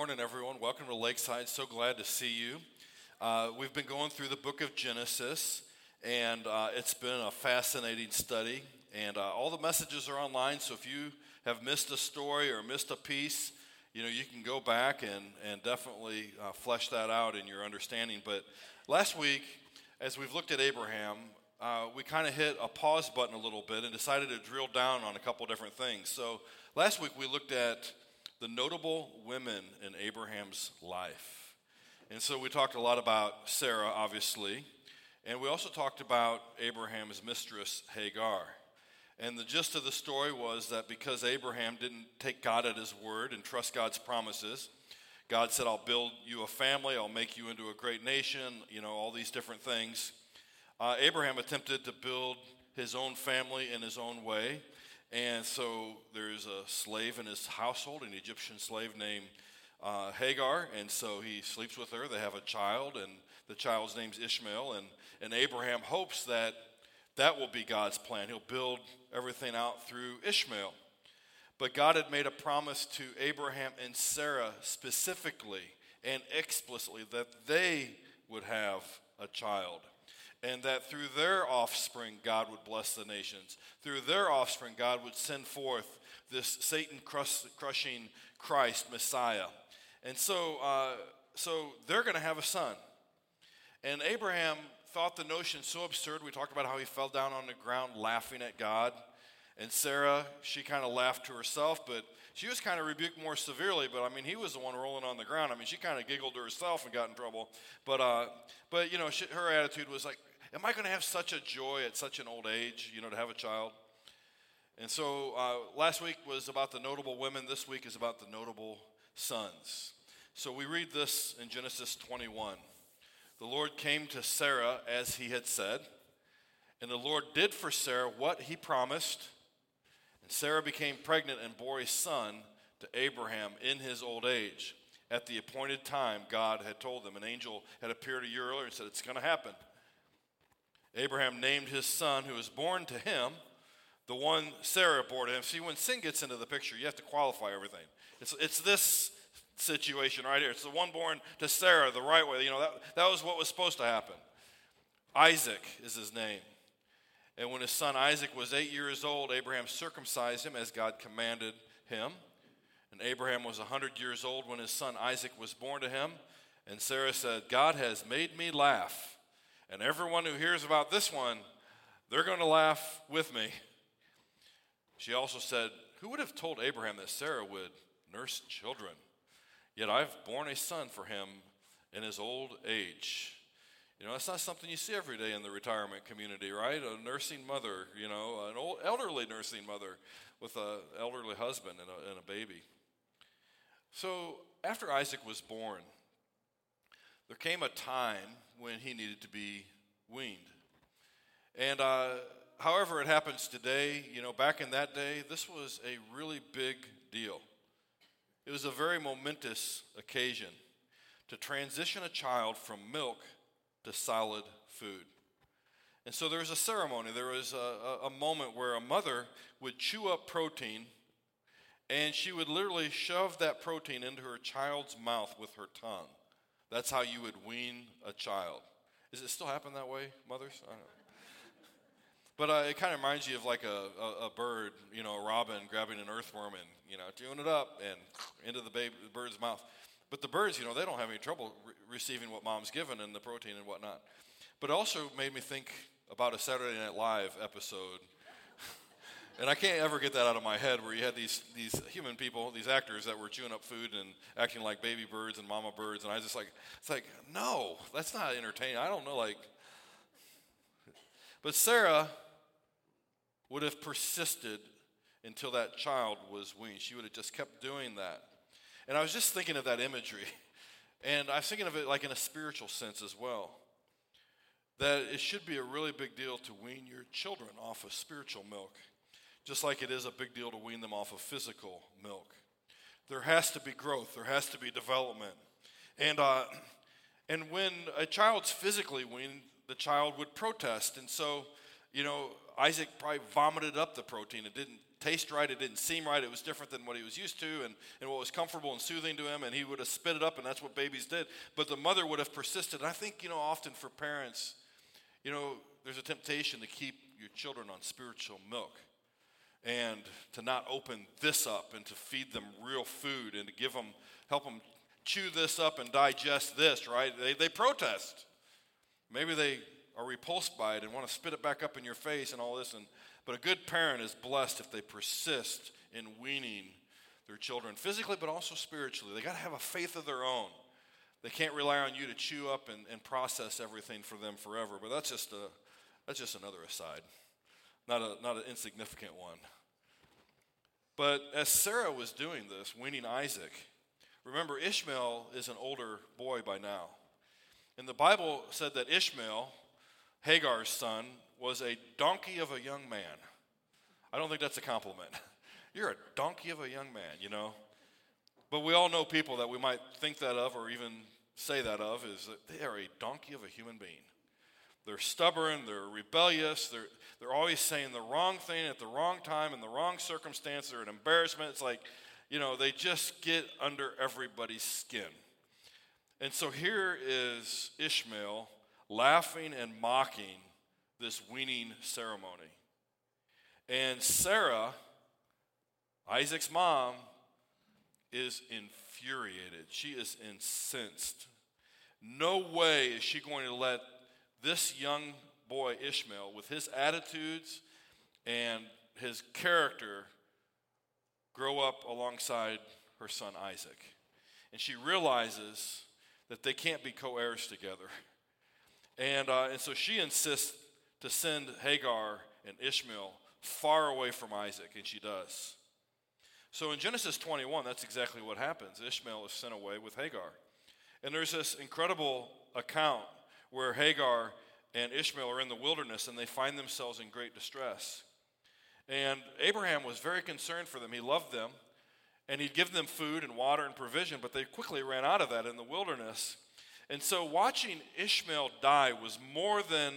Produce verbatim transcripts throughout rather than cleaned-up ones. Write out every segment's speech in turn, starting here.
morning, everyone. Welcome to Lakeside. So glad to see you. Uh, we've been going through the book of Genesis, and uh, it's been a fascinating study. And uh, all the messages are online, so if you have missed a story or missed a piece, you know, you can go back and, and definitely uh, flesh that out in your understanding. But last week, as we've looked at Abraham, uh, we kind of hit a pause button a little bit and decided to drill down on a couple different things. So last week we looked at the notable women in Abraham's life. And so we talked a lot about Sarah, obviously, and we also talked about Abraham's mistress, Hagar. And the gist of the story was that because Abraham didn't take God at his word and trust God's promises, God said, I'll build you a family, I'll make you into a great nation, you know, all these different things. Uh, Abraham attempted to build his own family in his own way. And so there's a slave in his household, an Egyptian slave named uh, Hagar, and so he sleeps with her. They have a child, and the child's name's Ishmael, and, and Abraham hopes that that will be God's plan. He'll build everything out through Ishmael. But God had made a promise to Abraham and Sarah specifically and explicitly that they would have a child. And that through their offspring, God would bless the nations. Through their offspring, God would send forth this Satan-crushing Christ, Messiah. And so, uh, so they're going to have a son. And Abraham thought the notion so absurd. We talked about how he fell down on the ground laughing at God. And Sarah, she kind of laughed to herself, but she was kind of rebuked more severely. But, I mean, he was the one rolling on the ground. I mean, she kind of giggled to herself and got in trouble. But, uh, but you know, she, her attitude was like, am I going to have such a joy at such an old age, you know, to have a child? And so uh, last week was about the notable women. This week is about the notable sons. So we read this in Genesis twenty-one. The Lord came to Sarah as he had said, and the Lord did for Sarah what he promised. And Sarah became pregnant and bore a son to Abraham in his old age. At the appointed time, God had told them. An angel had appeared a year earlier and said, it's going to happen. Abraham named his son who was born to him, the one Sarah bore to him. See, when sin gets into the picture, you have to qualify everything. It's, it's this situation right here. It's the one born to Sarah the right way. You know, that, that was what was supposed to happen. Isaac is his name. And when his son Isaac was eight years old, Abraham circumcised him as God commanded him. And Abraham was one hundred years old when his son Isaac was born to him. And Sarah said, God has made me laugh. And everyone who hears about this one, they're going to laugh with me. She also said, who would have told Abraham that Sarah would nurse children? Yet I've borne a son for him in his old age. You know, that's not something you see every day in the retirement community, right? A nursing mother, you know, an old elderly nursing mother with an elderly husband and a, and a baby. So after Isaac was born, there came a time when he needed to be weaned. And uh, however it happens today, you know, back in that day, this was a really big deal. It was a very momentous occasion to transition a child from milk to solid food. And so there was a ceremony. There was a, a moment where a mother would chew up protein, and she would literally shove that protein into her child's mouth with her tongue. That's how you would wean a child. Does it still happen that way, mothers? I don't know. But uh, it kind of reminds you of like a, a, a bird, you know, a robin grabbing an earthworm and, you know, chewing it up and into the, baby, the bird's mouth. But the birds, you know, they don't have any trouble re- receiving what mom's given and the protein and whatnot. But it also made me think about a Saturday Night Live episode. And I can't ever get that out of my head where you had these these human people, these actors that were chewing up food and acting like baby birds and mama birds. And I was just like, it's like, no, that's not entertaining. I don't know, like. But Sarah would have persisted until that child was weaned. She would have just kept doing that. And I was just thinking of that imagery. And I was thinking of it like in a spiritual sense as well. That it should be a really big deal to wean your children off of spiritual milk. Just like it is a big deal to wean them off of physical milk. There has to be growth. There has to be development. And uh, and when a child's physically weaned, the child would protest. And so you know, Isaac probably vomited up the protein. It didn't taste right. It didn't seem right. It was different than what he was used to and, and what was comfortable and soothing to him, and he would have spit it up, and that's what babies did. But the mother would have persisted. And I think, you know, often for parents, you know, there's a temptation to keep your children on spiritual milk and to not open this up and to feed them real food and to give them, help them chew this up and digest this, right? They, they protest. Maybe they are repulsed by it and want to spit it back up in your face and all this. And but a good parent is blessed if they persist in weaning their children physically, but also spiritually. They got to have a faith of their own. They can't rely on you to chew up and, and process everything for them forever. But that's just a that's just another aside, not a not an insignificant one. But as Sarah was doing this, weaning Isaac, remember Ishmael is an older boy by now, and the Bible said that Ishmael, Hagar's son, was a donkey of a young man. I don't think that's a compliment. You're a donkey of a young man, you know. But we all know people that we might think that of or even say that of is that they are a donkey of a human being. They're stubborn, they're rebellious, they're, they're always saying the wrong thing at the wrong time in the wrong circumstance. They're an embarrassment. It's like, you know, they just get under everybody's skin. And so here is Ishmael laughing and mocking this weaning ceremony. And Sarah, Isaac's mom, is infuriated. She is incensed. No way is she going to let this young boy Ishmael, with his attitudes and his character, grow up alongside her son Isaac. And she realizes that they can't be co-heirs together. And, uh, and so she insists to send Hagar and Ishmael far away from Isaac, and she does. So in Genesis twenty-one, that's exactly what happens. Ishmael is sent away with Hagar. And there's this incredible account where Hagar and Ishmael are in the wilderness, and they find themselves in great distress. And Abraham was very concerned for them. He loved them, and he'd given them food and water and provision, but they quickly ran out of that in the wilderness. And so watching Ishmael die was more than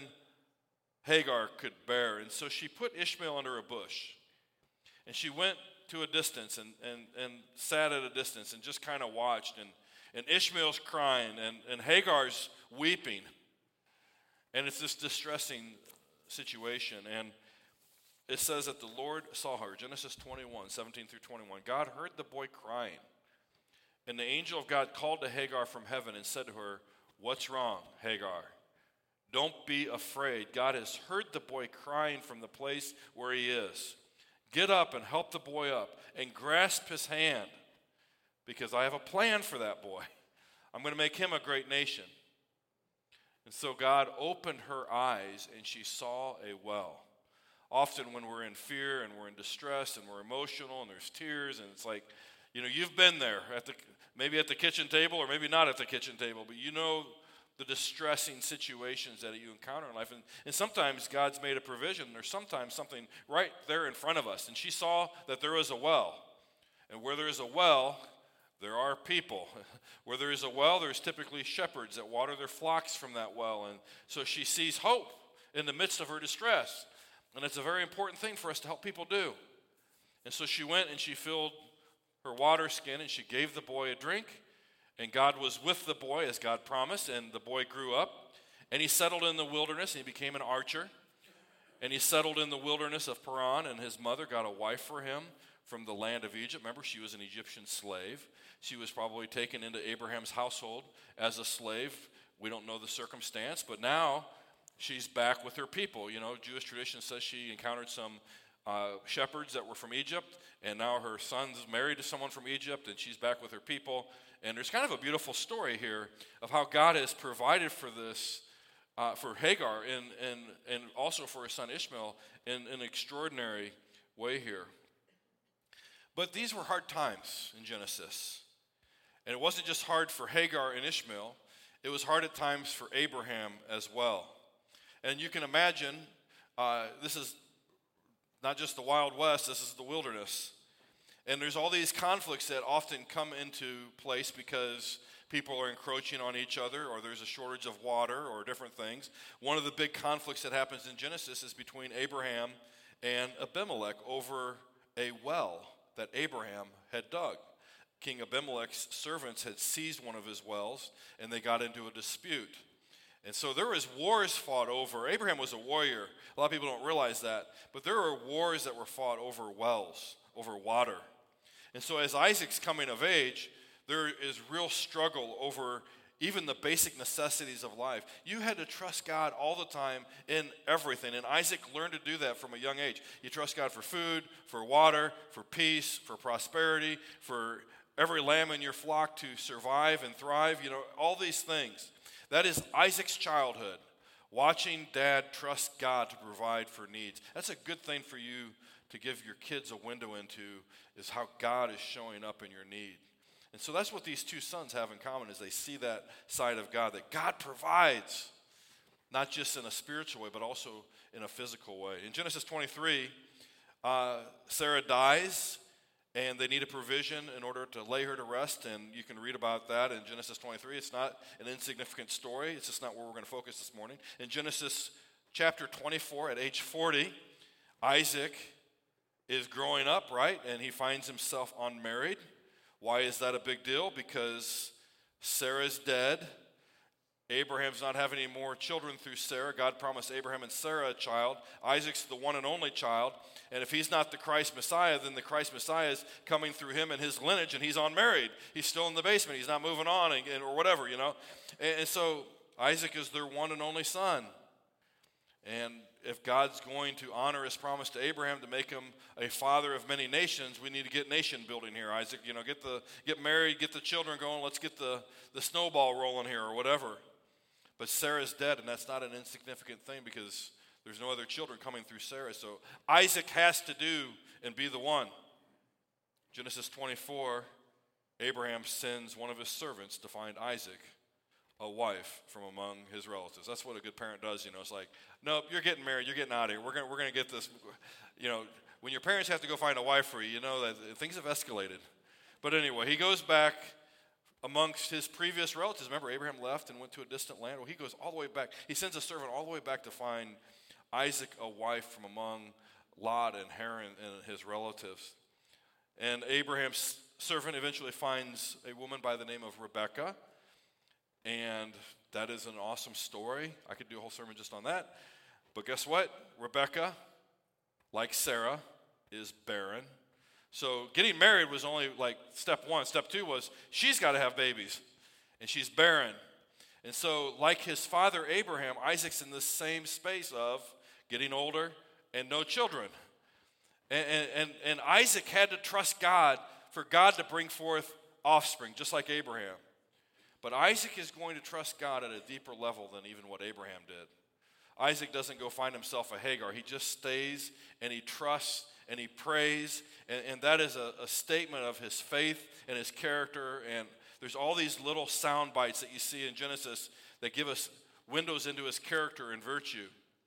Hagar could bear. And so she put Ishmael under a bush. And she went to a distance and, and, and sat at a distance and just kind of watched. And, and Ishmael's crying and, and Hagar's weeping. And it's this distressing situation. And it says that the Lord saw her, Genesis twenty-one, seventeen through twenty-one. God heard the boy crying. And the angel of God called to Hagar from heaven and said to her, "What's wrong, Hagar? Don't be afraid. God has heard the boy crying from the place where he is. Get up and help the boy up and grasp his hand, because I have a plan for that boy. I'm going to make him a great nation." And so God opened her eyes, and she saw a well. Often when we're in fear and we're in distress and we're emotional and there's tears, and it's like, you know, you've been there, at the maybe at the kitchen table or maybe not at the kitchen table, but you know the distressing situations that you encounter in life. And, and sometimes God's made a provision. There's sometimes something right there in front of us. And she saw that there was a well. And where there is a well, there are people. Where there is a well, there's typically shepherds that water their flocks from that well. And so she sees hope in the midst of her distress. And it's a very important thing for us to help people do. And so she went and she filled her water skin and she gave the boy a drink. And God was with the boy as God promised, and the boy grew up. And he settled in the wilderness, and he became an archer. And he settled in the wilderness of Paran, and his mother got a wife for him from the land of Egypt. Remember, she was an Egyptian slave. She was probably taken into Abraham's household as a slave. We don't know the circumstance, but now she's back with her people. You know, Jewish tradition says she encountered some uh, shepherds that were from Egypt, and now her son's married to someone from Egypt, and she's back with her people. And there's kind of a beautiful story here of how God has provided for this, uh, for Hagar, and, and, and also for his son Ishmael in, in an extraordinary way here. But these were hard times in Genesis. And it wasn't just hard for Hagar and Ishmael, it was hard at times for Abraham as well. And you can imagine, uh, this is not just the Wild West, this is the wilderness. And there's all these conflicts that often come into place because people are encroaching on each other, or there's a shortage of water, or different things. One of the big conflicts that happens in Genesis is between Abraham and Abimelech over a well that Abraham had dug. King Abimelech's servants had seized one of his wells, and they got into a dispute. And so there was wars fought over. Abraham was a warrior. A lot of people don't realize that. But there were wars that were fought over wells, over water. And so as Isaac's coming of age, there is real struggle over even the basic necessities of life. You had to trust God all the time in everything. And Isaac learned to do that from a young age. You trust God for food, for water, for peace, for prosperity, for every lamb in your flock to survive and thrive. You know, all these things. That is Isaac's childhood. Watching dad trust God to provide for needs. That's a good thing for you to give your kids a window into, is how God is showing up in your need. And so that's what these two sons have in common, is they see that side of God, that God provides, not just in a spiritual way, but also in a physical way. In Genesis twenty-three, uh, Sarah dies, and they need a provision in order to lay her to rest, and you can read about that in Genesis twenty-three. It's not an insignificant story. It's just not where we're going to focus this morning. In Genesis chapter twenty-four, at age forty, Isaac is growing up, right? And he finds himself unmarried. Why is that a big deal? Because Sarah's dead. Abraham's not having any more children through Sarah. God promised Abraham and Sarah a child. Isaac's the one and only child. And if he's not the Christ Messiah, then the Christ Messiah is coming through him and his lineage, and he's unmarried. He's still in the basement. He's not moving on, and, and, or whatever, you know. And, and so Isaac is their one and only son. And if God's going to honor his promise to Abraham to make him a father of many nations, we need to get nation building here, Isaac. You know, get the get married, get the children going. Let's get the, the snowball rolling here, or whatever. But Sarah's dead, and that's not an insignificant thing, because there's no other children coming through Sarah. So Isaac has to do and be the one. Genesis twenty-four, Abraham sends one of his servants to find Isaac a wife from among his relatives. That's what a good parent does, you know. It's like, nope, you're getting married, you're getting out of here. We're going we're gonna get this, you know. When your parents have to go find a wife for you, you know that things have escalated. But anyway, he goes back amongst his previous relatives. Remember, Abraham left and went to a distant land. Well, he goes all the way back. He sends a servant all the way back to find Isaac a wife from among Lot and Haran and his relatives. And Abraham's servant eventually finds a woman by the name of Rebekah. And that is an awesome story. I could do a whole sermon just on that. But guess what? Rebekah, like Sarah, is barren. So getting married was only like step one. Step two was she's got to have babies, and she's barren. And so like his father Abraham, Isaac's in the same space of getting older and no children. And, and, and Isaac had to trust God for God to bring forth offspring, just like Abraham. But Isaac is going to trust God at a deeper level than even what Abraham did. Isaac doesn't go find himself a Hagar. He just stays and he trusts and he prays. And, and that is a, a statement of his faith and his character. And there's all these little sound bites that you see in Genesis that give us windows into his character and virtue.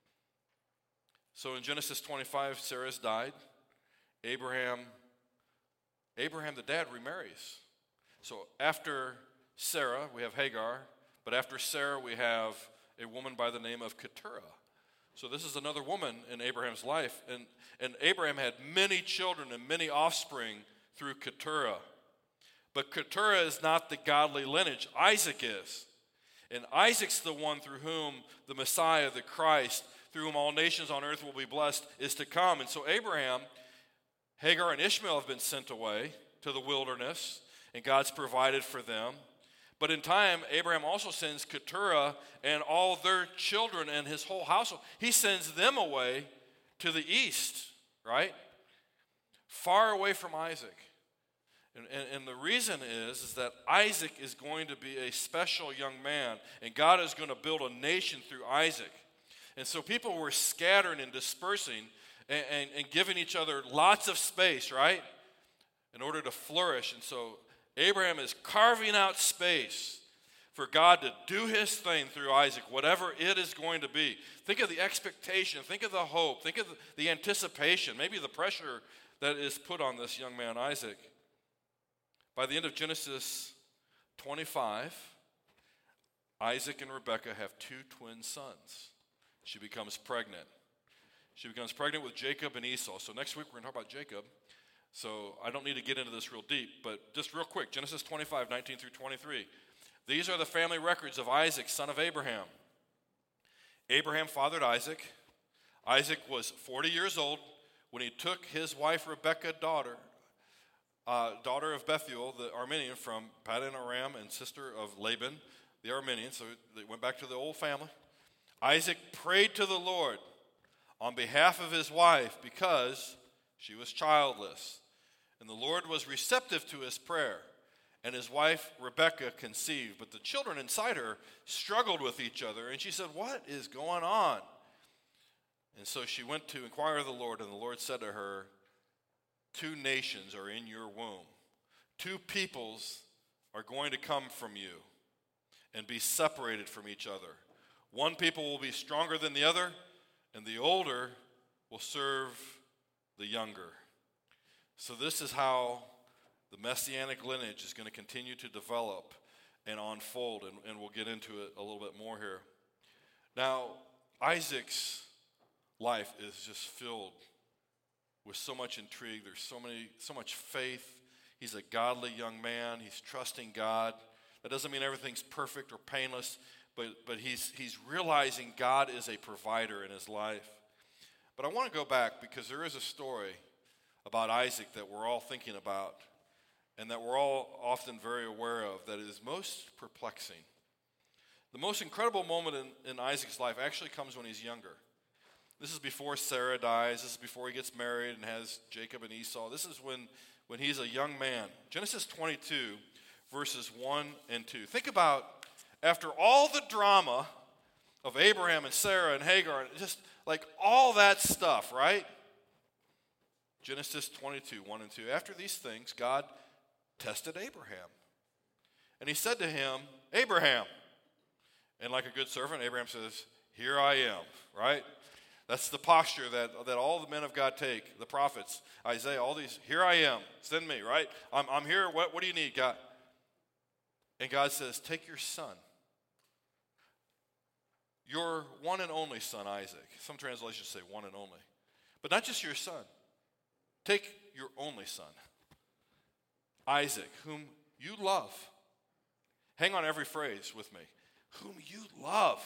So in Genesis twenty-five, Sarah's died. Abraham, Abraham the dad remarries. So after Sarah, we have Hagar, but after Sarah, we have a woman by the name of Keturah. So this is another woman in Abraham's life, and, and Abraham had many children and many offspring through Keturah. But Keturah is not the godly lineage. Isaac is. And Isaac's the one through whom the Messiah, the Christ, through whom all nations on earth will be blessed, is to come. And so Abraham, Hagar, and Ishmael have been sent away to the wilderness, and God's provided for them. But in time, Abraham also sends Keturah and all their children and his whole household. He sends them away to the east, right? Far away from Isaac. And, and, and the reason is, is that Isaac is going to be a special young man, and God is going to build a nation through Isaac. And so people were scattering and dispersing and, and, and giving each other lots of space, right, in order to flourish. And so Abraham is carving out space for God to do his thing through Isaac, whatever it is going to be. Think of the expectation. Think of the hope. Think of the anticipation, maybe the pressure that is put on this young man, Isaac. By the end of Genesis twenty-five, Isaac and Rebekah have two twin sons. She becomes pregnant. She becomes pregnant with Jacob and Esau. So next week we're going to talk about Jacob. So I don't need to get into this real deep, but just real quick, Genesis twenty-five, nineteen through twenty-three. These are the family records of Isaac, son of Abraham. Abraham fathered Isaac. Isaac was forty years old when he took his wife Rebekah, daughter, uh, daughter of Bethuel, the Aramean from Paddan Aram and sister of Laban, the Aramean. So they went back to the old family. Isaac prayed to the Lord on behalf of his wife because she was childless. And the Lord was receptive to his prayer. And his wife Rebekah conceived. But the children inside her struggled with each other. And she said, "What is going on?" And so she went to inquire of the Lord. And the Lord said to her, "Two nations are in your womb. Two peoples are going to come from you and be separated from each other. One people will be stronger than the other, and the older will serve the younger." So this is how the Messianic lineage is going to continue to develop and unfold, and, and we'll get into it a little bit more here. Now, Isaac's life is just filled with so much intrigue. There's so many, so much faith. He's a godly young man. He's trusting God. That doesn't mean everything's perfect or painless, but, but he's, he's realizing God is a provider in his life. But I want to go back because there is a story about Isaac that we're all thinking about and that we're all often very aware of that is most perplexing. The most incredible moment in, in Isaac's life actually comes when he's younger. This is before Sarah dies. This is before he gets married and has Jacob and Esau. This is when, when he's a young man. Genesis twenty-two, verses one and two. Think about after all the drama of Abraham and Sarah and Hagar, just like all that stuff, right? Genesis twenty-two, one and two. After these things, God tested Abraham. And he said to him, "Abraham." And like a good servant, Abraham says, "Here I am," right? That's the posture that, that all the men of God take, the prophets, Isaiah, all these, "Here I am, send me," right? I'm, I'm here, what, what do you need, God? And God says, "Take your son, your one and only son, Isaac." Some translations say one and only. But not just your son. Take your only son, Isaac, whom you love. Hang on every phrase with me. Whom you love.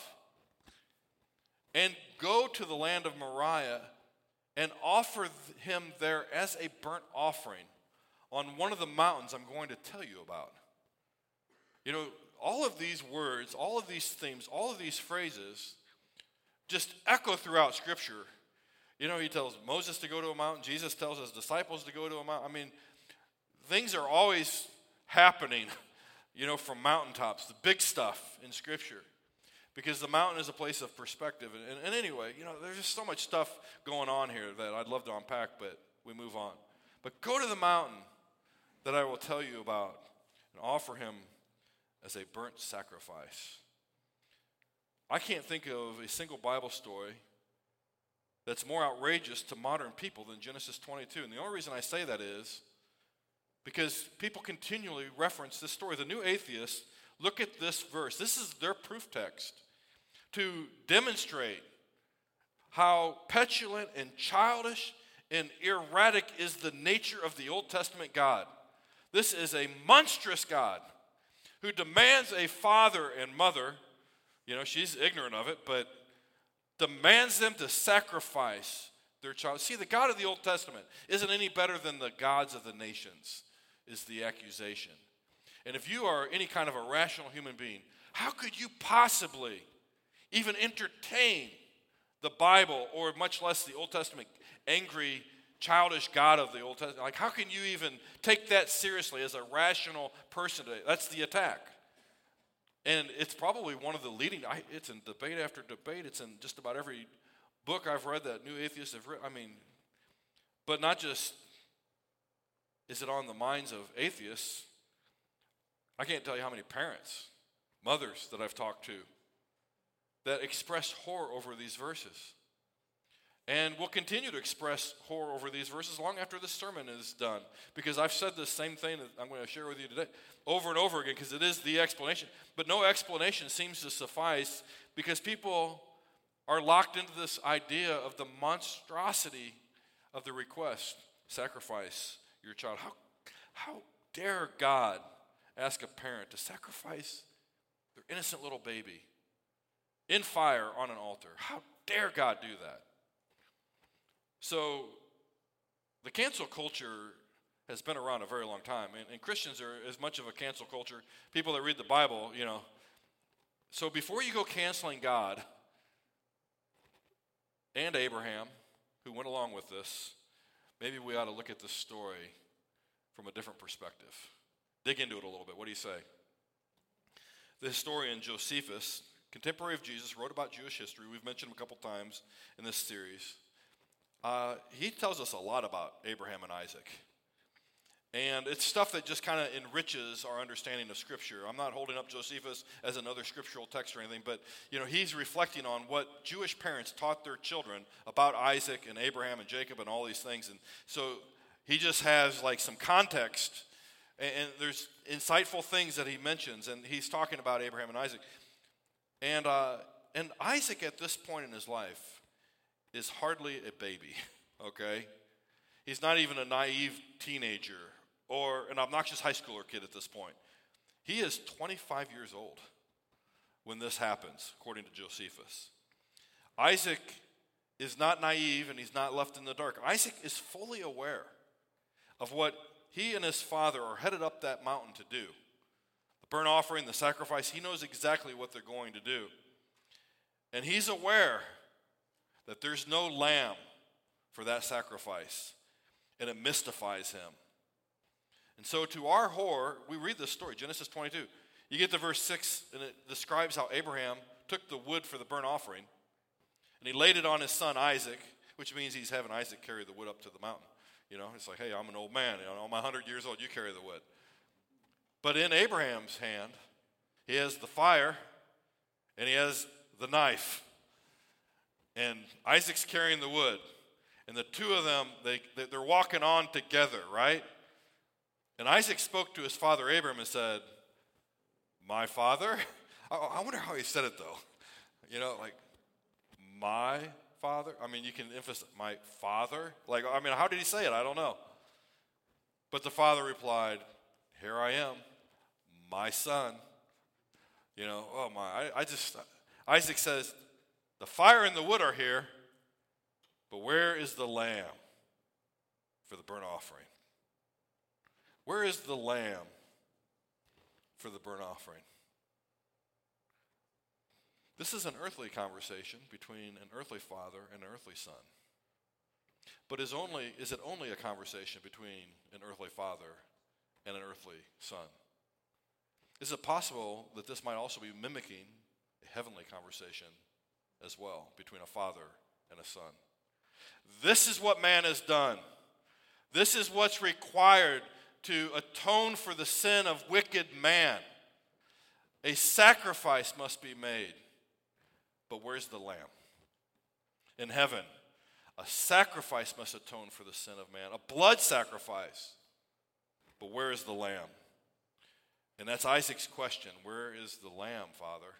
And go to the land of Moriah and offer him there as a burnt offering on one of the mountains I'm going to tell you about. You know, all of these words, all of these themes, all of these phrases just echo throughout Scripture. You know, he tells Moses to go to a mountain. Jesus tells his disciples to go to a mountain. I mean, things are always happening, you know, from mountaintops, the big stuff in Scripture. Because the mountain is a place of perspective. And, and, and anyway, you know, there's just so much stuff going on here that I'd love to unpack, but we move on. But go to the mountain that I will tell you about and offer him as a burnt sacrifice. I can't think of a single Bible story that's more outrageous to modern people than Genesis twenty-two. And the only reason I say that is because people continually reference this story. The new atheists look at this verse. This is their proof text to demonstrate how petulant and childish and erratic is the nature of the Old Testament God. This is a monstrous God who demands a father and mother. You know, she's ignorant of it, but demands them to sacrifice their child. See, the God of the Old Testament isn't any better than the gods of the nations, is the accusation. And if you are any kind of a rational human being, how could you possibly even entertain the Bible, or much less the Old Testament angry, childish God of the Old Testament? Like, how can you even take that seriously as a rational person today? That's the attack. And it's probably one of the leading, I, it's in debate after debate. It's in just about every book I've read that new atheists have written. I mean, but not just is it on the minds of atheists. I can't tell you how many parents, mothers that I've talked to that express horror over these verses. And we'll continue to express horror over these verses long after this sermon is done. Because I've said the same thing that I'm going to share with you today over and over again, because it is the explanation. But no explanation seems to suffice, because people are locked into this idea of the monstrosity of the request. Sacrifice your child. How, how dare God ask a parent to sacrifice their innocent little baby in fire on an altar? How dare God do that? So the cancel culture has been around a very long time, and, and Christians are as much of a cancel culture. People that read the Bible, you know. So before you go canceling God and Abraham, who went along with this, maybe we ought to look at this story from a different perspective. Dig into it a little bit. What do you say? The historian Josephus, contemporary of Jesus, wrote about Jewish history. We've mentioned him a couple times in this series. Uh, he tells us a lot about Abraham and Isaac. And it's stuff that just kind of enriches our understanding of Scripture. I'm not holding up Josephus as another scriptural text or anything, but you know, he's reflecting on what Jewish parents taught their children about Isaac and Abraham and Jacob and all these things. And so he just has like some context, and, and there's insightful things that he mentions, and he's talking about Abraham and Isaac. And uh, and Isaac at this point in his life is hardly a baby, okay? He's not even a naive teenager or an obnoxious high schooler kid at this point. He is twenty-five years old when this happens, according to Josephus. Isaac is not naive, and he's not left in the dark. Isaac is fully aware of what he and his father are headed up that mountain to do. The burnt offering, the sacrifice, he knows exactly what they're going to do. And he's aware that there's no lamb for that sacrifice, and it mystifies him. And so to our horror, we read this story, Genesis twenty-two. You get to verse six, and it describes how Abraham took the wood for the burnt offering, and he laid it on his son Isaac, which means he's having Isaac carry the wood up to the mountain. You know, it's like, hey, I'm an old man. You know, I'm one hundred years old. You carry the wood. But in Abraham's hand, he has the fire, and he has the knife. And Isaac's carrying the wood. And the two of them, they, they're walking on together, right? And Isaac spoke to his father Abraham and said, my father? I wonder how he said it, though. You know, like, my father? I mean, you can emphasize, my father? Like, I mean, how did he say it? I don't know. But the father replied, here I am, my son. You know, oh my, I, I just, Isaac says, the fire and the wood are here, but where is the lamb for the burnt offering? Where is the lamb for the burnt offering? This is an earthly conversation between an earthly father and an earthly son. But is only is it only a conversation between an earthly father and an earthly son? Is it possible that this might also be mimicking a heavenly conversation as well between a father and a son? This is what man has done. This is what's required to atone for the sin of wicked man. A sacrifice must be made. But where's the lamb? In heaven, a sacrifice must atone for the sin of man, a blood sacrifice. But where is the lamb? And that's Isaac's question. Where is the lamb, Father?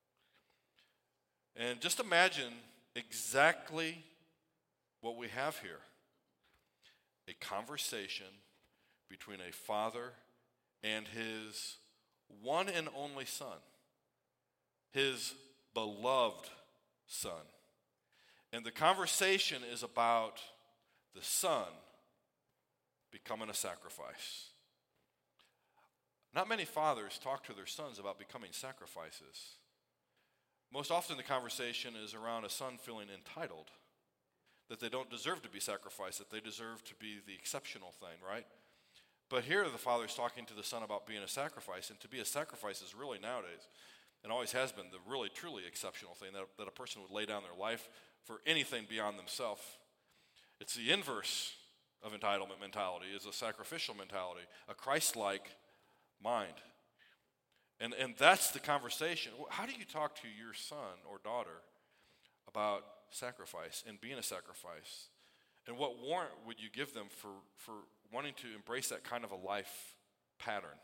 And just imagine exactly what we have here. A conversation between a father and his one and only son, his beloved son. And the conversation is about the son becoming a sacrifice. Not many fathers talk to their sons about becoming sacrifices. Most often the conversation is around a son feeling entitled, that they don't deserve to be sacrificed, that they deserve to be the exceptional thing, right? But here the father's talking to the son about being a sacrifice, and to be a sacrifice is really nowadays, and always has been, the really truly exceptional thing, that, that a person would lay down their life for anything beyond themselves. It's the inverse of entitlement mentality, is a sacrificial mentality, a Christ-like mind. And, and that's the conversation. How do you talk to your son or daughter about sacrifice and being a sacrifice? And what warrant would you give them for, for wanting to embrace that kind of a life pattern?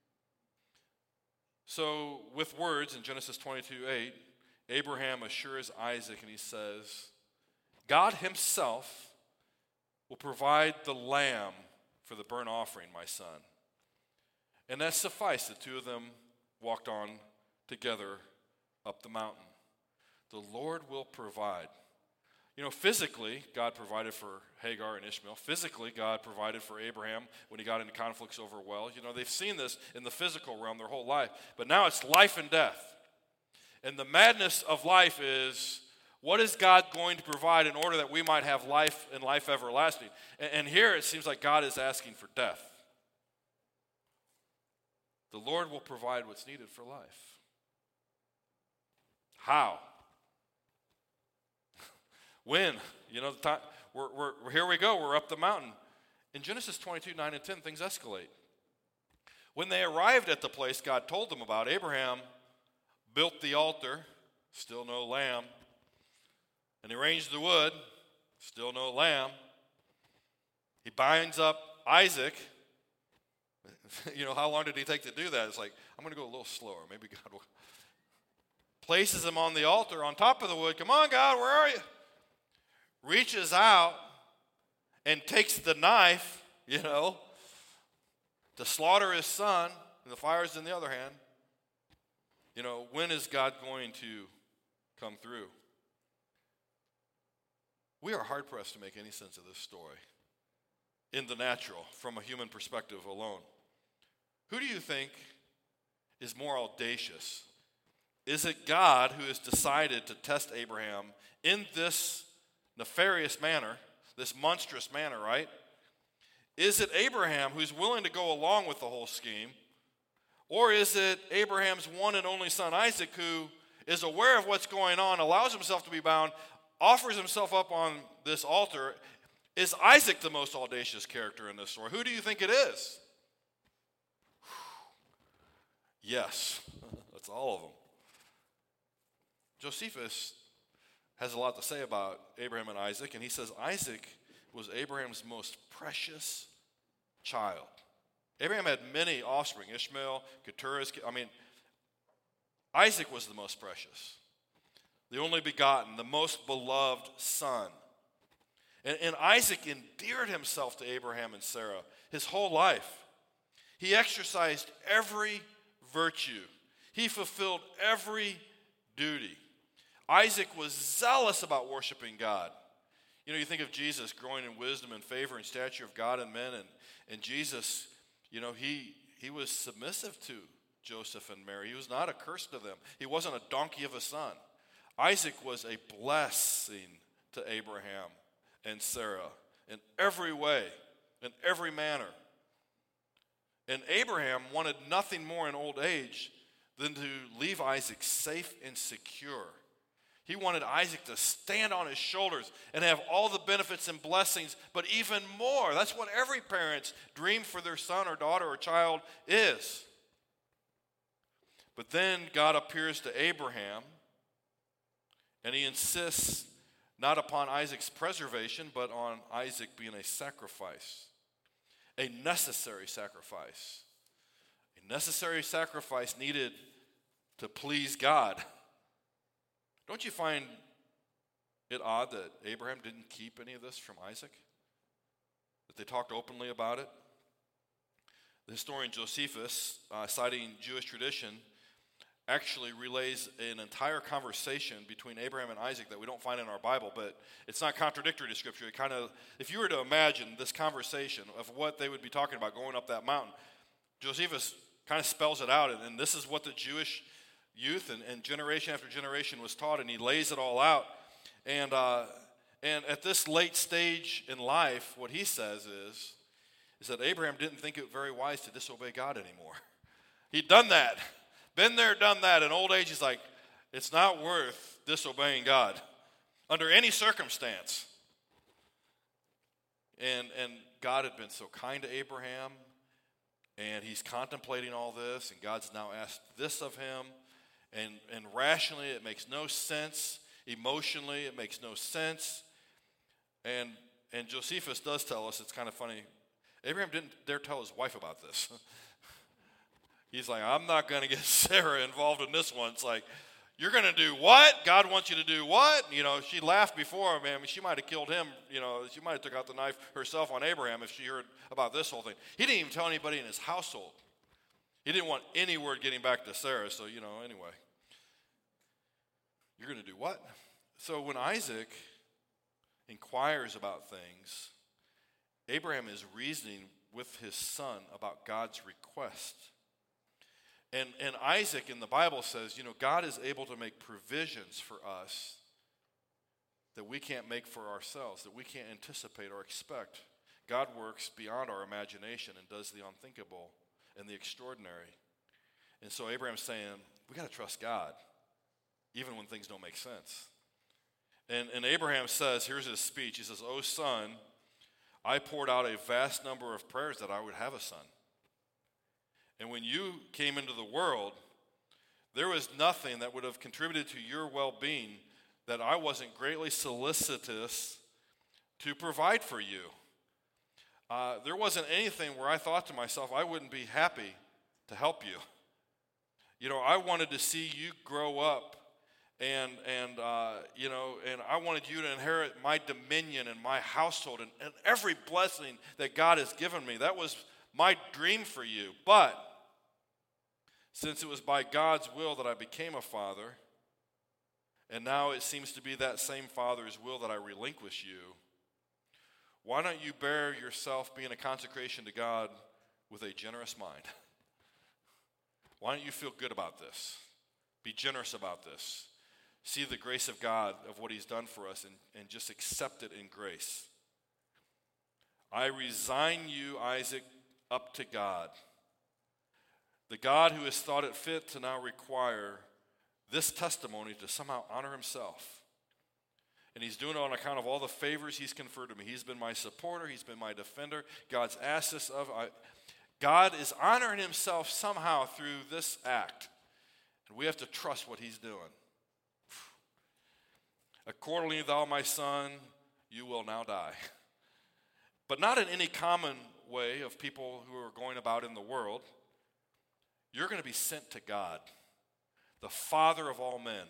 So with words in Genesis twenty-two eight, Abraham assures Isaac and he says, God himself will provide the lamb for the burnt offering, my son. And that sufficed. The two of them walked on together up the mountain. The Lord will provide. You know, physically, God provided for Hagar and Ishmael. Physically, God provided for Abraham when he got into conflicts over wells. You know, they've seen this in the physical realm their whole life. But now it's life and death. And the madness of life is, what is God going to provide in order that we might have life and life everlasting? And, and here it seems like God is asking for death. The Lord will provide what's needed for life. How? When? You know, the time, we're, we're, we're, here we go. We're up the mountain. In Genesis twenty-two, nine and ten, things escalate. When they arrived at the place God told them about, Abraham built the altar, still no lamb. And he arranged the wood, still no lamb. He binds up Isaac. You know, how long did he take to do that? It's like, I'm going to go a little slower. Maybe God will. Places him on the altar on top of the wood. Come on, God, where are you? Reaches out and takes the knife, you know, to slaughter his son, and the fire's in the other hand. You know, when is God going to come through? We are hard-pressed to make any sense of this story in the natural, from a human perspective alone. Who do you think is more audacious? Is it God who has decided to test Abraham in this nefarious manner, this monstrous manner, right? Is it Abraham who's willing to go along with the whole scheme? Or is it Abraham's one and only son Isaac who is aware of what's going on, allows himself to be bound, offers himself up on this altar? Is Isaac the most audacious character in this story? Who do you think it is? Yes, that's all of them. Josephus has a lot to say about Abraham and Isaac, and he says Isaac was Abraham's most precious child. Abraham had many offspring, Ishmael, Keturah. I mean, Isaac was the most precious, the only begotten, the most beloved son. And, and Isaac endeared himself to Abraham and Sarah his whole life. He exercised every virtue. He fulfilled every duty. Isaac was zealous about worshiping God. You know, you think of Jesus growing in wisdom and favor and stature of God and men, and, and Jesus, you know, he, he was submissive to Joseph and Mary. He was not a curse to them. He wasn't a donkey of a son. Isaac was a blessing to Abraham and Sarah in every way, in every manner. And Abraham wanted nothing more in old age than to leave Isaac safe and secure. He wanted Isaac to stand on his shoulders and have all the benefits and blessings, but even more. That's what every parent's dream for their son or daughter or child is. But then God appears to Abraham, and he insists not upon Isaac's preservation, but on Isaac being a sacrifice, a necessary sacrifice, a necessary sacrifice needed to please God. Don't you find it odd that Abraham didn't keep any of this from Isaac? That they talked openly about it? The historian Josephus, uh, citing Jewish tradition, actually relays an entire conversation between Abraham and Isaac that we don't find in our Bible, but it's not contradictory to Scripture. It kind of, if you were to imagine this conversation of what they would be talking about going up that mountain, Josephus kind of spells it out, and, and this is what the Jewish youth and, and generation after generation was taught, and he lays it all out. And uh, and at this late stage in life, what he says is, is that Abraham didn't think it very wise to disobey God anymore. He'd done that. Been there, done that. In old age, he's like, it's not worth disobeying God under any circumstance. And and God had been so kind to Abraham, and he's contemplating all this, and God's now asked this of him. And, and rationally, it makes no sense. Emotionally, it makes no sense. And and Josephus does tell us, it's kind of funny, Abraham didn't dare tell his wife about this. He's like, I'm not going to get Sarah involved in this one. It's like, you're going to do what? God wants you to do what? You know, she laughed before, man. I mean, she might have killed him. You know, she might have took out the knife herself on Abraham if she heard about this whole thing. He didn't even tell anybody in his household. He didn't want any word getting back to Sarah. So, you know, anyway. You're going to do what? So when Isaac inquires about things, Abraham is reasoning with his son about God's request. And, and Isaac in the Bible says, you know, God is able to make provisions for us that we can't make for ourselves, that we can't anticipate or expect. God works beyond our imagination and does the unthinkable and the extraordinary. And so Abraham's saying, we got to trust God, even when things don't make sense. And, and Abraham says, here's his speech. He says, "O son, I poured out a vast number of prayers that I would have a son. And when you came into the world, there was nothing that would have contributed to your well-being that I wasn't greatly solicitous to provide for you. Uh, there wasn't anything where I thought to myself, I wouldn't be happy to help you. You know, I wanted to see you grow up, and, and uh, you know, and I wanted you to inherit my dominion and my household and, and every blessing that God has given me. That was my dream for you. But since it was by God's will that I became a father, and now it seems to be that same Father's will that I relinquish you, why don't you bear yourself being a consecration to God with a generous mind? Why don't you feel good about this? Be generous about this. See the grace of God, of what he's done for us, and, and just accept it in grace. I resign you, Isaac, up to God. The God who has thought it fit to now require this testimony to somehow honor himself. And he's doing it on account of all the favors he's conferred to me. He's been my supporter. He's been my defender. God's asked us of. I, God is honoring himself somehow through this act. And we have to trust what he's doing. Accordingly, thou, my son, you will now die. But not in any common way of people who are going about in the world. You're going to be sent to God, the Father of all men,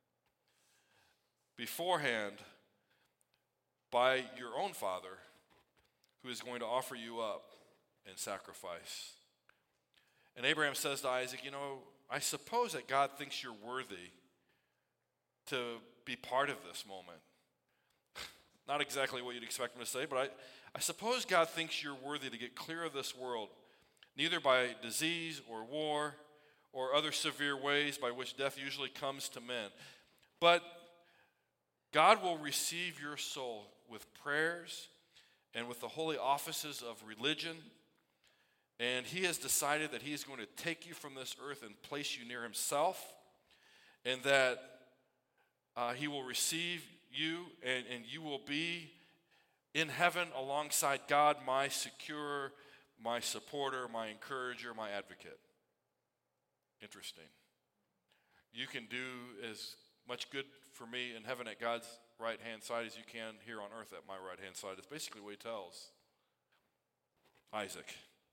beforehand by your own Father, who is going to offer you up in sacrifice. And Abraham says to Isaac, you know, I suppose that God thinks you're worthy to be part of this moment. Not exactly what you'd expect him to say, but I, I suppose God thinks you're worthy to get clear of this world, neither by disease or war or other severe ways by which death usually comes to men. But God will receive your soul with prayers and with the holy offices of religion. And he has decided that he is going to take you from this earth and place you near himself, and that uh, he will receive you, and, and you will be in heaven alongside God, my securer, my supporter, my encourager, my advocate. Interesting. You can do as much good for me in heaven at God's right-hand side as you can here on earth at my right-hand side. It's basically what he tells Isaac.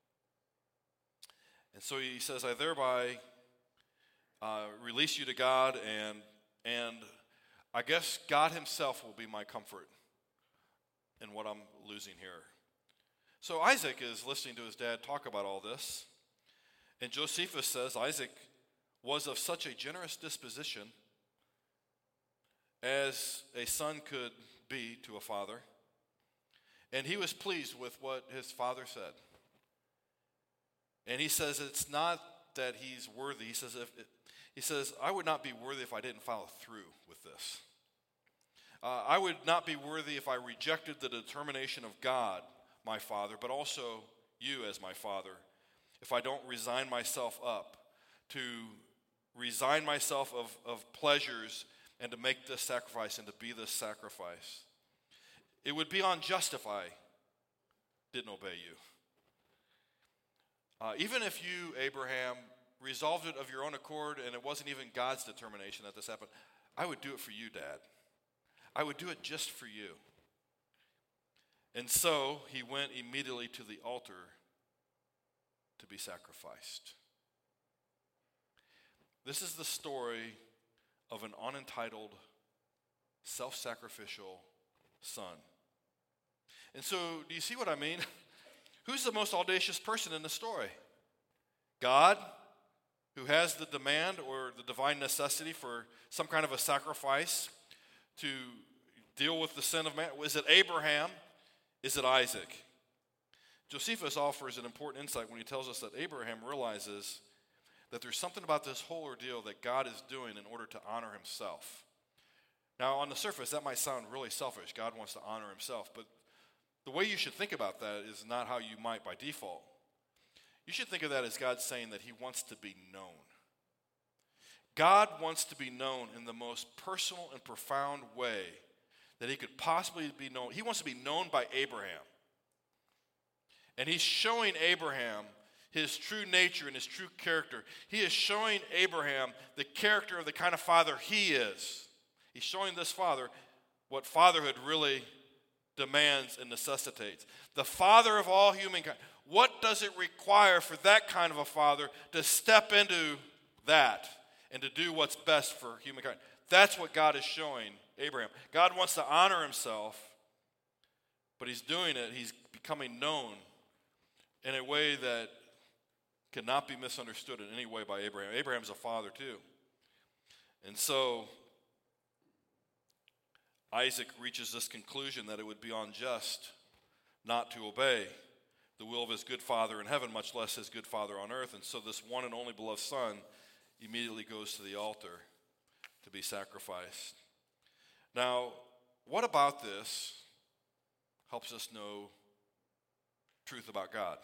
And so he says, I thereby uh, release you to God, and and I guess God himself will be my comfort in what I'm losing here. So Isaac is listening to his dad talk about all this. And Josephus says Isaac was of such a generous disposition as a son could be to a father. And he was pleased with what his father said. And he says it's not that he's worthy. He says, if it, he says, I would not be worthy if I didn't follow through with this. Uh, I would not be worthy if I rejected the determination of God, my father, but also you as my father, if I don't resign myself up to resign myself of, of pleasures and to make this sacrifice and to be this sacrifice. It would be unjust if I didn't obey you. Uh, even if you, Abraham, resolved it of your own accord and it wasn't even God's determination that this happened, I would do it for you, Dad. I would do it just for you. And so he went immediately to the altar to be sacrificed. This is the story of an unentitled, self-sacrificial son. And so, do you see what I mean? Who's the most audacious person in the story? God, who has the demand or the divine necessity for some kind of a sacrifice to deal with the sin of man. Is it Abraham? Is it Isaac? Josephus offers an important insight when he tells us that Abraham realizes that there's something about this whole ordeal that God is doing in order to honor himself. Now, on the surface, that might sound really selfish. God wants to honor himself, but the way you should think about that is not how you might by default. You should think of that as God saying that he wants to be known. God wants to be known in the most personal and profound way that he could possibly be known. He wants to be known by Abraham. And he's showing Abraham his true nature and his true character. He is showing Abraham the character of the kind of father he is. He's showing this father what fatherhood really demands and necessitates. The father of all humankind. What does it require for that kind of a father to step into that and to do what's best for humankind? That's what God is showing Abraham. God wants to honor himself, but he's doing it. He's becoming known in a way that cannot be misunderstood in any way by Abraham. Abraham's a father too. And so Isaac reaches this conclusion that it would be unjust not to obey the will of his good father in heaven, much less his good father on earth. And so this one and only beloved son immediately goes to the altar to be sacrificed. Now, what about this helps us know truth about God?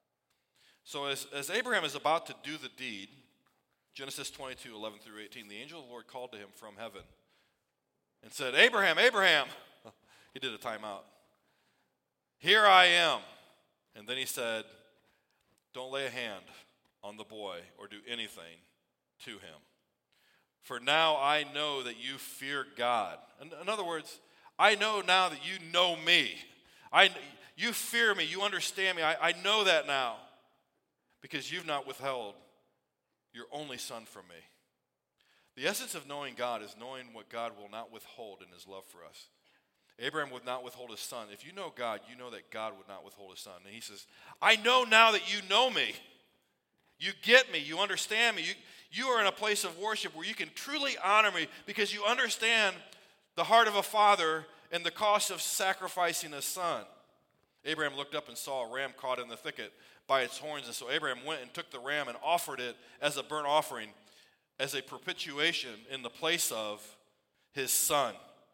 So as, as Abraham is about to do the deed, Genesis twenty-two, eleven through eighteen, the angel of the Lord called to him from heaven and said, Abraham, Abraham. He did a timeout. Here I am. And then he said, don't lay a hand on the boy or do anything to him. For now I know that you fear God. In, in other words, I know now that you know me. I, you fear me. You understand me. I, I know that now because you've not withheld your only son from me. The essence of knowing God is knowing what God will not withhold in his love for us. Abraham would not withhold his son. If you know God, you know that God would not withhold his son. And he says, I know now that you know me. You get me. You understand me. You, you are in a place of worship where you can truly honor me because you understand the heart of a father and the cost of sacrificing a son. Abraham looked up and saw a ram caught in the thicket by its horns. And so Abraham went and took the ram and offered it as a burnt offering, as a propitiation in the place of his son.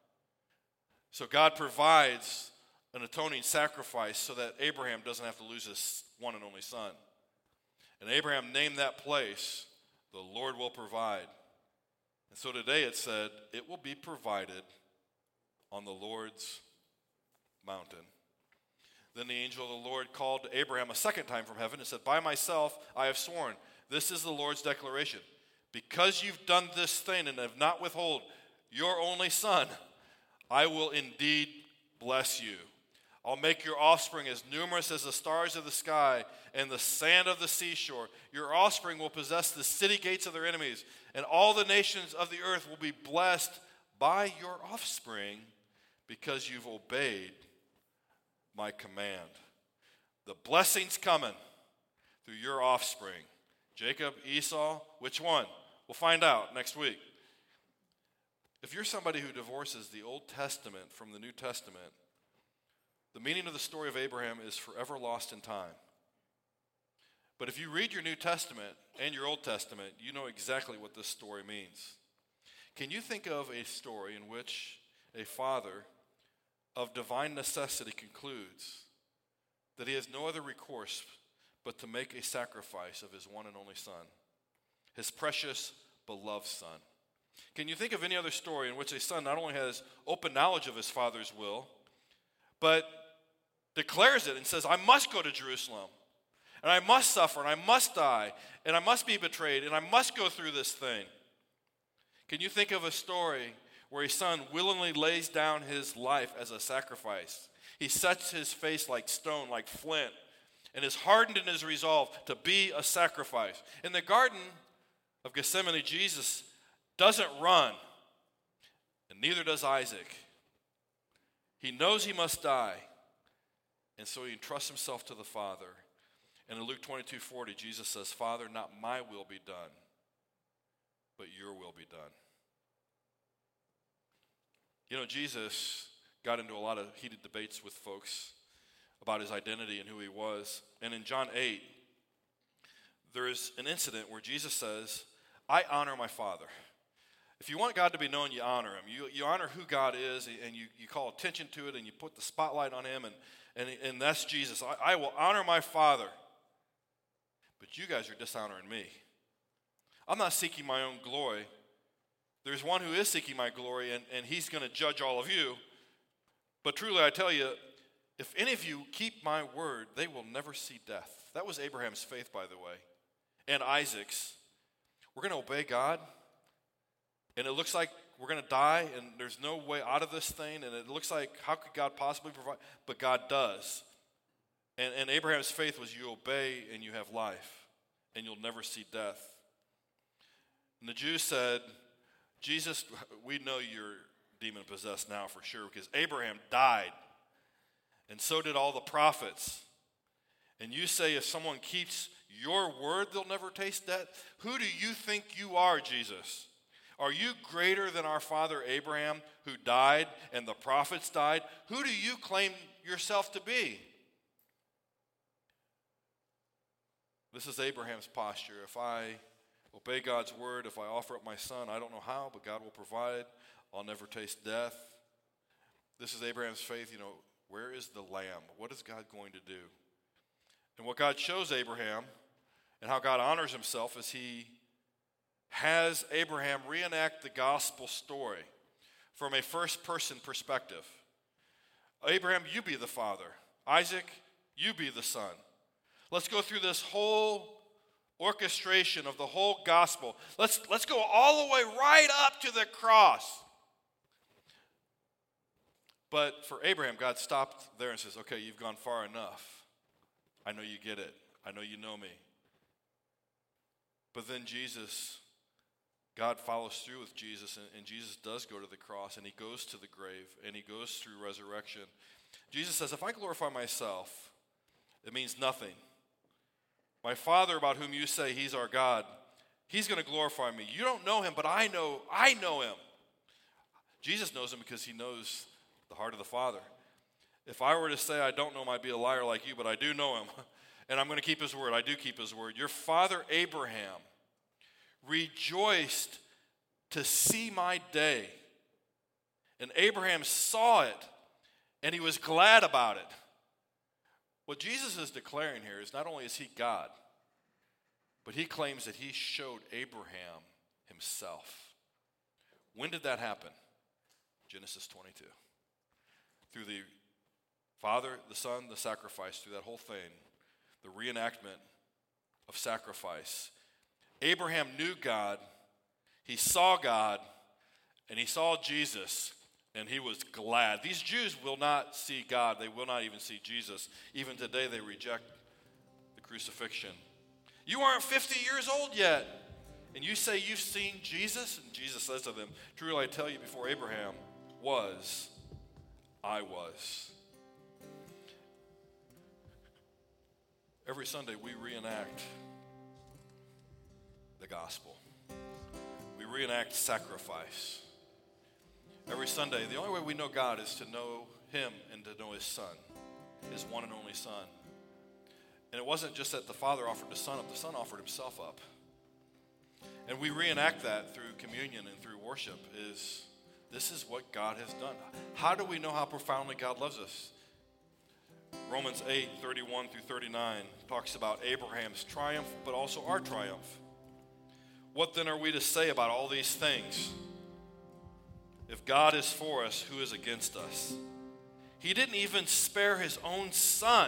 So God provides an atoning sacrifice so that Abraham doesn't have to lose his one and only son. And Abraham named that place, the Lord will provide. And so today it said, it will be provided on the Lord's mountain. Then the angel of the Lord called to Abraham a second time from heaven and said, by myself I have sworn, this is the Lord's declaration. Because you've done this thing and have not withheld your only son, I will indeed bless you. I'll make your offspring as numerous as the stars of the sky and the sand of the seashore. Your offspring will possess the city gates of their enemies, and all the nations of the earth will be blessed by your offspring because you've obeyed my command. The blessing's coming through your offspring. Jacob, Esau, which one? We'll find out next week. If you're somebody who divorces the Old Testament from the New Testament, the meaning of the story of Abraham is forever lost in time. But if you read your New Testament and your Old Testament, you know exactly what this story means. Can you think of a story in which a father of divine necessity concludes that he has no other recourse but to make a sacrifice of his one and only son, his precious, beloved son? Can you think of any other story in which a son not only has open knowledge of his father's will, but declares it and says, I must go to Jerusalem, and I must suffer, and I must die, and I must be betrayed, and I must go through this thing? Can you think of a story where his son willingly lays down his life as a sacrifice. He sets his face like stone, like flint, and is hardened in his resolve to be a sacrifice. In the Garden of Gethsemane, Jesus doesn't run, and neither does Isaac. He knows he must die, and so he entrusts himself to the Father. And in Luke twenty-two forty, Jesus says, Father, not my will be done, but your will be done. You know, Jesus got into a lot of heated debates with folks about his identity and who he was. And in John eight, there is an incident where Jesus says, I honor my Father. If you want God to be known, you honor him. You, you honor who God is, and you, you call attention to it, and you put the spotlight on him, and, and, and that's Jesus. I, I will honor my Father, but you guys are dishonoring me. I'm not seeking my own glory. There's one who is seeking my glory, and, and he's going to judge all of you. But truly, I tell you, if any of you keep my word, they will never see death. That was Abraham's faith, by the way, and Isaac's. We're going to obey God, and it looks like we're going to die, and there's no way out of this thing, and it looks like, how could God possibly provide? But God does. And, and Abraham's faith was, you obey and you have life, and you'll never see death. And the Jews said, Jesus, we know you're demon-possessed now for sure, because Abraham died, and so did all the prophets. And you say if someone keeps your word, they'll never taste death? Who do you think you are, Jesus? Are you greater than our father Abraham, who died and the prophets died? Who do you claim yourself to be? This is Abraham's posture. If I obey God's word, if I offer up my son, I don't know how, but God will provide. I'll never taste death. This is Abraham's faith. You know, where is the lamb? What is God going to do? And what God shows Abraham and how God honors himself is he has Abraham reenact the gospel story from a first-person perspective. Abraham, you be the father. Isaac, you be the son. Let's go through this whole orchestration of the whole gospel. Let's, let's go all the way right up to the cross. But for Abraham, God stopped there and says, okay, you've gone far enough. I know you get it. I know you know me. But then Jesus, God follows through with Jesus, and, and Jesus does go to the cross, and he goes to the grave, and he goes through resurrection. Jesus says, if I glorify myself, it means nothing. My Father, about whom you say he's our God, he's going to glorify me. You don't know him, but I know, I know him. Jesus knows him because he knows the heart of the Father. If I were to say I don't know him, I'd be a liar like you, but I do know him, and I'm going to keep his word. I do keep his word. Your father Abraham rejoiced to see my day, and Abraham saw it, and he was glad about it. What Jesus is declaring here is not only is he God, but he claims that he showed Abraham himself. When did that happen? Genesis twenty-two. Through the Father, the Son, the sacrifice, through that whole thing, the reenactment of sacrifice. Abraham knew God, he saw God, and he saw Jesus, and he was glad. These Jews will not see God. They will not even see Jesus. Even today, they reject the crucifixion. You aren't fifty years old yet, and you say you've seen Jesus? And Jesus says to them, truly I tell you, before Abraham was, I was. Every Sunday, we reenact the gospel. We reenact sacrifice. Every Sunday, the only way we know God is to know him and to know his son, his one and only son. And it wasn't just that the Father offered the Son up, the Son offered himself up. And we reenact that through communion and through worship. Is this is what God has done. How do we know how profoundly God loves us? Romans eight, thirty-one through thirty-nine talks about Abraham's triumph, but also our triumph. What then are we to say about all these things? If God is for us, who is against us? He didn't even spare his own son,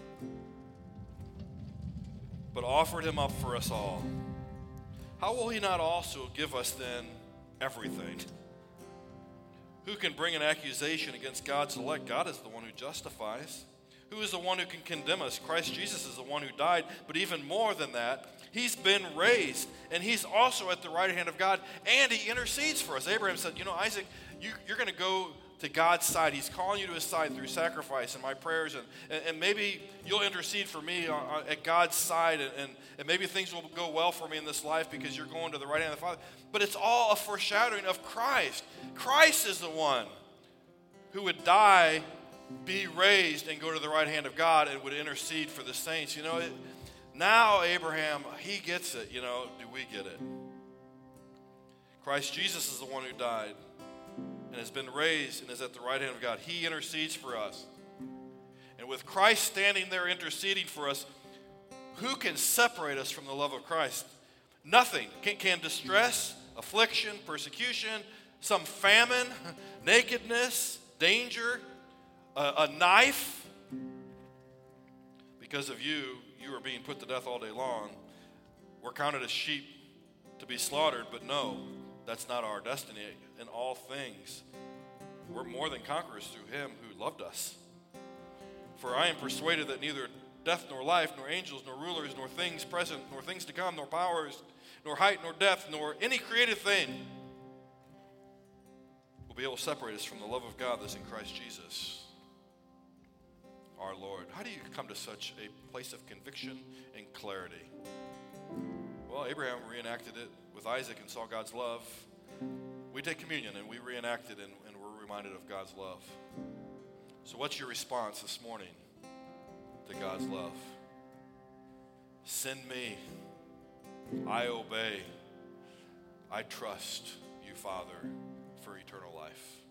but offered him up for us all. How will he not also give us then everything? Who can bring an accusation against God's elect? God is the one who justifies. Who is the one who can condemn us? Christ Jesus is the one who died, but even more than that, he's been raised, and he's also at the right hand of God, and he intercedes for us. Abraham said, you know, Isaac, you, you're going to go to God's side. He's calling you to his side through sacrifice and my prayers, and, and, and maybe you'll intercede for me on, on, at God's side, and, and, and maybe things will go well for me in this life because you're going to the right hand of the Father. But it's all a foreshadowing of Christ. Christ is the one who would die, be raised, and go to the right hand of God and would intercede for the saints. You know, it, now Abraham, he gets it. You know, do we get it? Christ Jesus is the one who died and has been raised and is at the right hand of God. He intercedes for us. And with Christ standing there interceding for us, who can separate us from the love of Christ? Nothing. Can, can distress, affliction, persecution, some famine, nakedness, danger, a, a knife. Because of you, you are being put to death all day long. We're counted as sheep to be slaughtered, but no, that's not our destiny. In all things, we're more than conquerors through him who loved us. For I am persuaded that neither death nor life, nor angels, nor rulers, nor things present, nor things to come, nor powers, nor height, nor depth, nor any created thing will be able to separate us from the love of God that's in Christ Jesus, our Lord. How do you come to such a place of conviction and clarity? Well, Abraham reenacted it with Isaac and saw God's love. We take communion and we reenact it, and, and we're reminded of God's love. So what's your response this morning to God's love? Send me. I obey. I trust you, Father, for eternal life.